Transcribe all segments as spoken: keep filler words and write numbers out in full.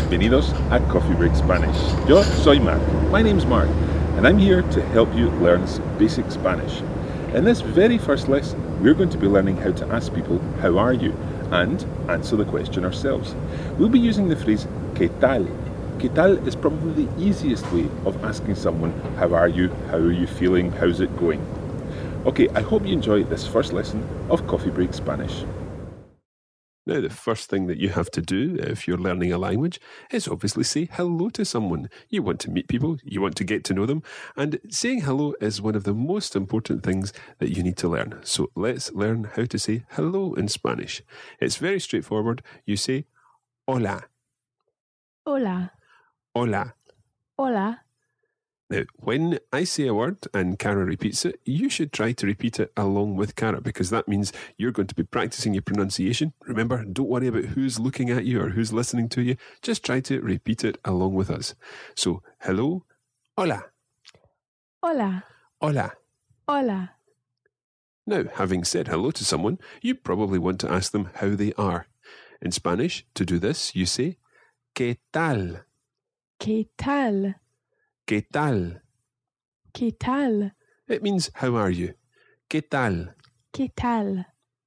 Bienvenidos a Coffee Break Spanish. Yo soy Mark. My name's Mark, and I'm here to help you learn some basic Spanish. In this very first lesson, we're going to be learning how to ask people, how are you? And answer the question ourselves. We'll be using the phrase, ¿qué tal? ¿Qué tal is probably the easiest way of asking someone, how are you? How are you feeling? How's it going? Okay, I hope you enjoy this first lesson of Coffee Break Spanish. Now, the first thing that you have to do if you're learning a language is obviously say hello to someone. You want to meet people, you want to get to know them, and saying hello is one of the most important things that you need to learn. So let's learn how to say hello in Spanish. It's very straightforward. You say hola. Hola. Hola. Hola. Now, when I say a word and Cara repeats it, you should try to repeat it along with Cara, because that means you're going to be practicing your pronunciation. Remember, don't worry about who's looking at you or who's listening to you. Just try to repeat it along with us. So, hello, hola. Hola. Hola. Hola. Now, having said hello to someone, you probably want to ask them how they are. In Spanish, to do this, you say, ¿qué tal? ¿Qué tal? ¿Qué tal? ¿Qué tal? It means, how are you? ¿Qué tal? ¿Qué tal?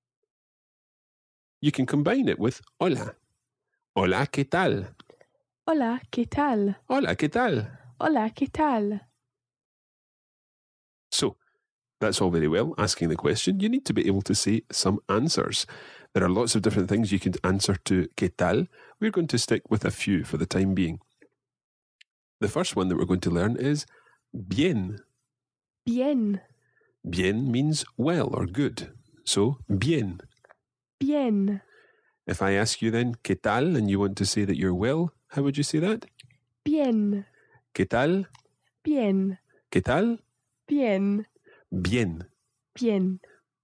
You can combine it with hola. Hola, ¿qué tal? Hola, ¿qué tal? Hola, ¿qué tal? Hola, ¿qué tal? So, that's all very well, asking the question. You need to be able to say some answers. There are lots of different things you can answer to ¿qué tal? We're going to stick with a few for the time being. The first one that we're going to learn is bien. Bien. Bien means well or good. So, bien. Bien. If I ask you then, ¿qué tal? And you want to say that you're well, how would you say that? Bien. ¿Qué tal? Bien. ¿Qué tal? Bien. Bien. Bien.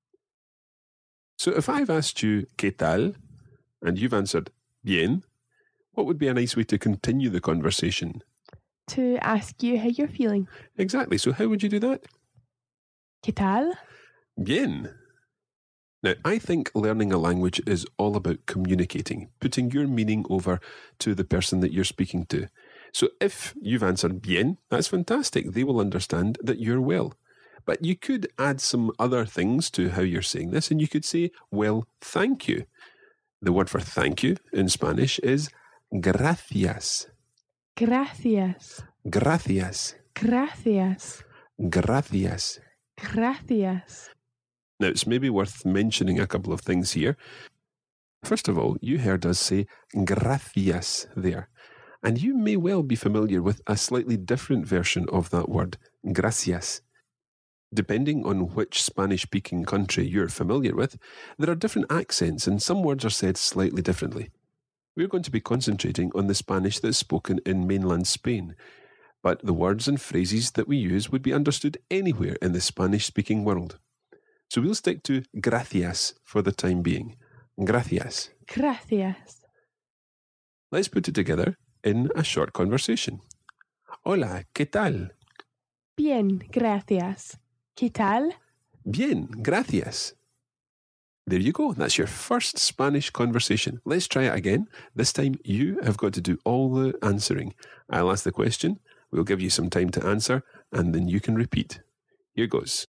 So if I've asked you, ¿qué tal? And you've answered, bien, what would be a nice way to continue the conversation? To ask you how you're feeling. Exactly. So how would you do that? ¿Qué tal? Bien. Now, I think learning a language is all about communicating, putting your meaning over to the person that you're speaking to. So if you've answered bien, that's fantastic. They will understand that you're well. But you could add some other things to how you're saying this, and you could say, well, thank you. The word for thank you in Spanish is gracias. Gracias. Gracias. Gracias. Gracias. Gracias. Now, it's maybe worth mentioning a couple of things here. First of all, you heard us say gracias there. And you may well be familiar with a slightly different version of that word, gracias. Depending on which Spanish-speaking country you're familiar with, there are different accents and some words are said slightly differently. We're going to be concentrating on the Spanish that's spoken in mainland Spain, but the words and phrases that we use would be understood anywhere in the Spanish-speaking world. So we'll stick to gracias for the time being. Gracias. Gracias. Let's put it together in a short conversation. Hola, ¿qué tal? Bien, gracias. ¿Qué tal? Bien, gracias. There you go. That's your first Spanish conversation. Let's try it again. This time you have got to do all the answering. I'll ask the question, we'll give you some time to answer, and then you can repeat. Here goes.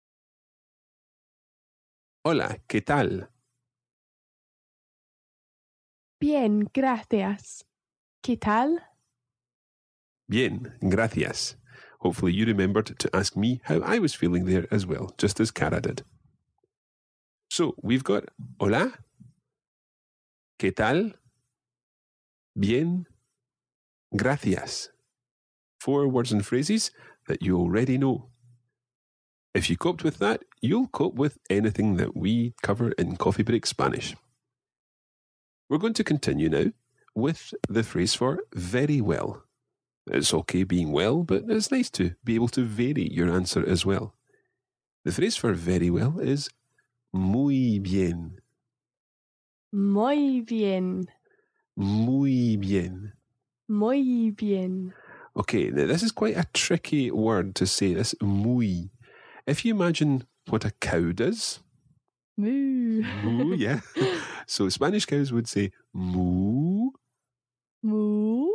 Hola, ¿qué tal? Bien, gracias. ¿Qué tal? Bien, gracias. Hopefully you remembered to ask me how I was feeling there as well, just as Cara did. So, we've got hola, ¿qué tal? Bien, gracias. Four words and phrases that you already know. If you coped with that, you'll cope with anything that we cover in Coffee Break Spanish. We're going to continue now with the phrase for very well. It's okay being well, but it's nice to be able to vary your answer as well. The phrase for very well is muy bien. Muy bien. Muy bien. Muy bien. Okay, now this is quite a tricky word to say, this muy. If you imagine what a cow does. Moo. Moo, yeah. So Spanish cows would say moo. Moo.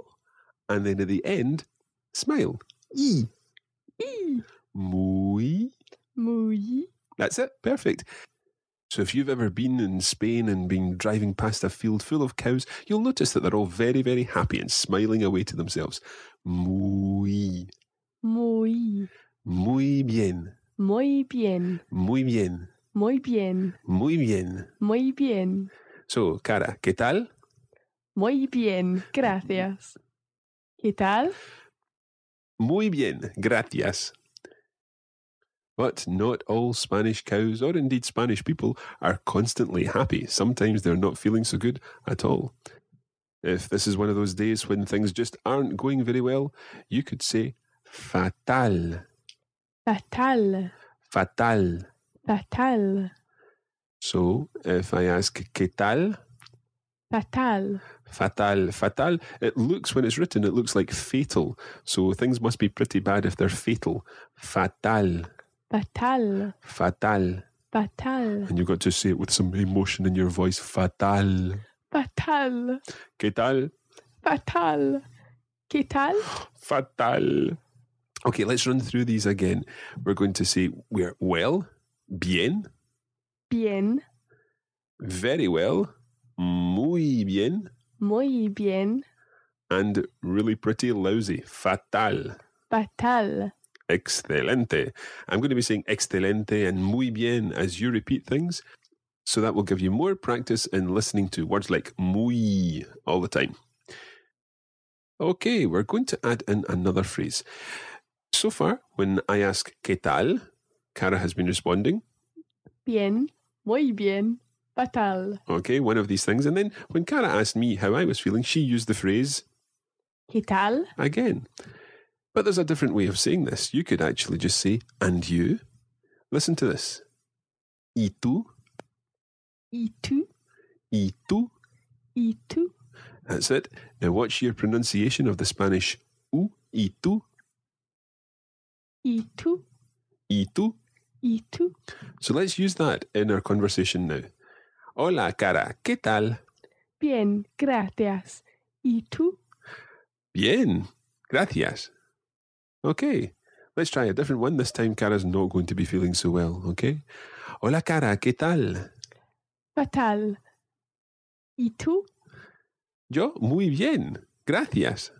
And then at the end, smile. Y. Y. Muy. Muy. That's it. Perfect. So if you've ever been in Spain and been driving past a field full of cows, you'll notice that they're all very, very happy and smiling away to themselves. Muy. Muy. Muy bien. Muy bien. Muy bien. Muy bien. Muy bien. Muy bien. So, Cara, ¿qué tal? Muy bien. Gracias. ¿Qué tal? Muy bien. Gracias. But not all Spanish cows, or indeed Spanish people, are constantly happy. Sometimes they're not feeling so good at all. If this is one of those days when things just aren't going very well, you could say fatal. Fatal. Fatal. Fatal. So if I ask ¿qué tal? Fatal. Fatal. Fatal. It looks, when it's written, it looks like fatal. So things must be pretty bad if they're fatal. Fatal. Fatal. Fatal. Fatal. And you've got to say it with some emotion in your voice. Fatal. Fatal. ¿Qué tal? Fatal. ¿Qué tal? Fatal. Okay, let's run through these again. We're going to say we're well, bien, Bien. very well, muy bien, Muy bien. and really pretty lousy, fatal. Fatal. Excelente. I'm going to be saying excelente and muy bien as you repeat things. So that will give you more practice in listening to words like muy all the time. Okay, we're going to add in another phrase. So far, when I ask ¿qué tal?, Cara has been responding. Bien. Muy bien. Fatal. Okay, one of these things. And then when Cara asked me how I was feeling, she used the phrase ¿Qué tal? again. But there's a different way of saying this. You could actually just say, and you? Listen to this. ¿Y tú? ¿Y tú? ¿Y tú? ¿Y tú? That's it. Now watch your pronunciation of the Spanish u, ¿y tú? ¿Y tú? ¿Y tú? ¿Y tú? So let's use that in our conversation now. Hola, Cara, ¿qué tal? Bien, gracias. ¿Y tú? Bien, gracias. Okay, let's try a different one. This time, Cara's not going to be feeling so well, okay? Hola, Cara, ¿qué tal? Fatal. ¿Y tú? Yo, muy bien, gracias.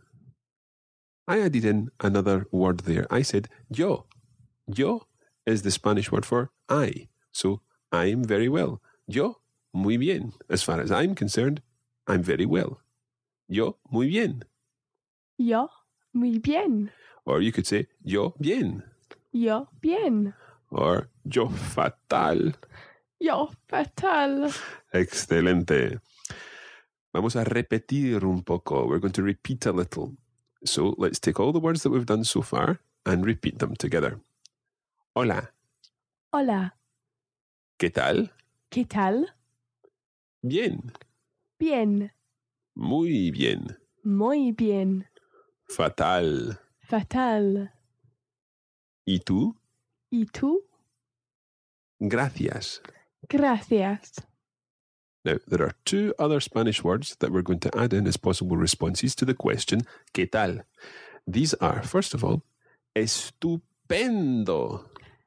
I added in another word there. I said yo. Yo is the Spanish word for I. So, I'm very well. Yo, muy bien. As far as I'm concerned, I'm very well. Yo, muy bien. Yo, muy bien. Or you could say, yo bien. Yo, bien. Or yo fatal. Yo, fatal. Excelente. Vamos a repetir un poco. We're going to repeat a little. So let's take all the words that we've done so far and repeat them together. Hola. Hola. ¿Qué tal? ¿Qué tal? Bien. Bien. Muy bien. Muy bien. Fatal. Fatal. ¿Y tú? ¿Y tú? Gracias. Gracias. Now, there are two other Spanish words that we're going to add in as possible responses to the question, ¿qué tal? These are, first of all, estupendo.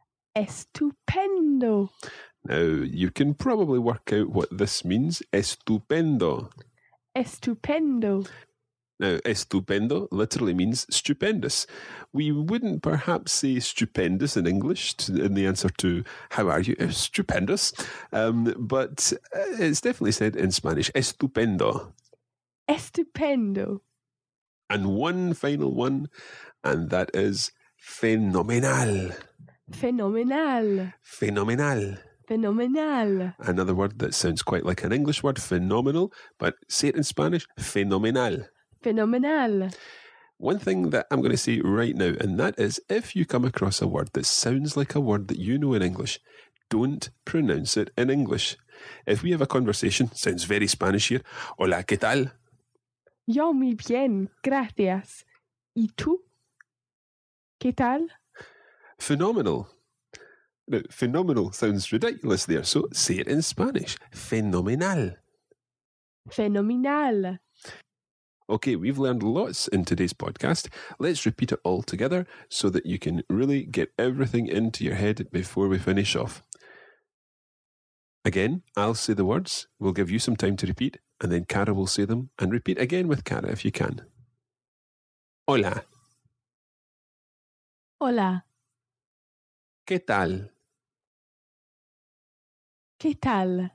Estupendo. Now, you can probably work out what this means. Estupendo. Estupendo. Now, estupendo literally means stupendous. We wouldn't perhaps say stupendous in English to, in the answer to how are you? Stupendous. Um, but it's definitely said in Spanish. Estupendo. Estupendo. And one final one, and that is fenomenal. Fenomenal. Fenomenal. Fenomenal. Another word that sounds quite like an English word, phenomenal, but say it in Spanish, fenomenal. Fenomenal. One thing that I'm going to say right now, and that is if you come across a word that sounds like a word that you know in English, don't pronounce it in English. If we have a conversation, sounds very Spanish here, hola, ¿qué tal? Yo muy bien, gracias. ¿Y tú? ¿Qué tal? Phenomenal. Now, phenomenal sounds ridiculous there, so say it in Spanish. Fenomenal. Fenomenal. Okay, we've learned lots in today's podcast. Let's repeat it all together so that you can really get everything into your head before we finish off. Again, I'll say the words. We'll give you some time to repeat, and then Cara will say them, and repeat again with Cara if you can. Hola. Hola. ¿Qué tal? ¿Qué tal?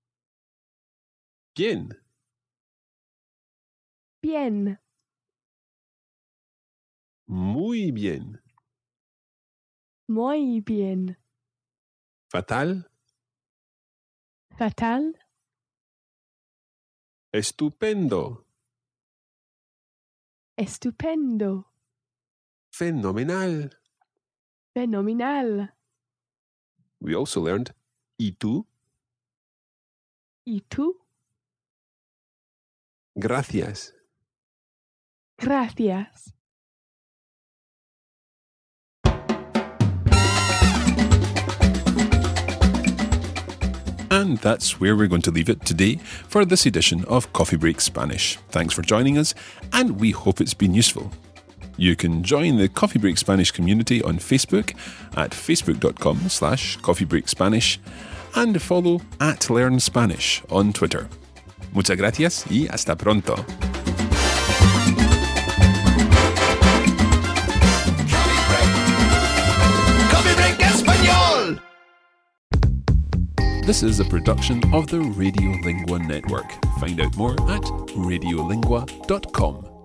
Bien. Bien. Muy bien. Muy bien. Fatal. Fatal. Estupendo. Estupendo. Fenomenal. Fenomenal. We also learned ¿y tú? ¿Y tú? Gracias. Gracias. And that's where we're going to leave it today for this edition of Coffee Break Spanish. Thanks for joining us, and we hope it's been useful. You can join the Coffee Break Spanish community on Facebook at facebook.com slash coffeebreakspanish and follow at Learn Spanish on Twitter. Muchas gracias y hasta pronto. This is a production of the Radiolingua Network. Find out more at radiolingua dot com.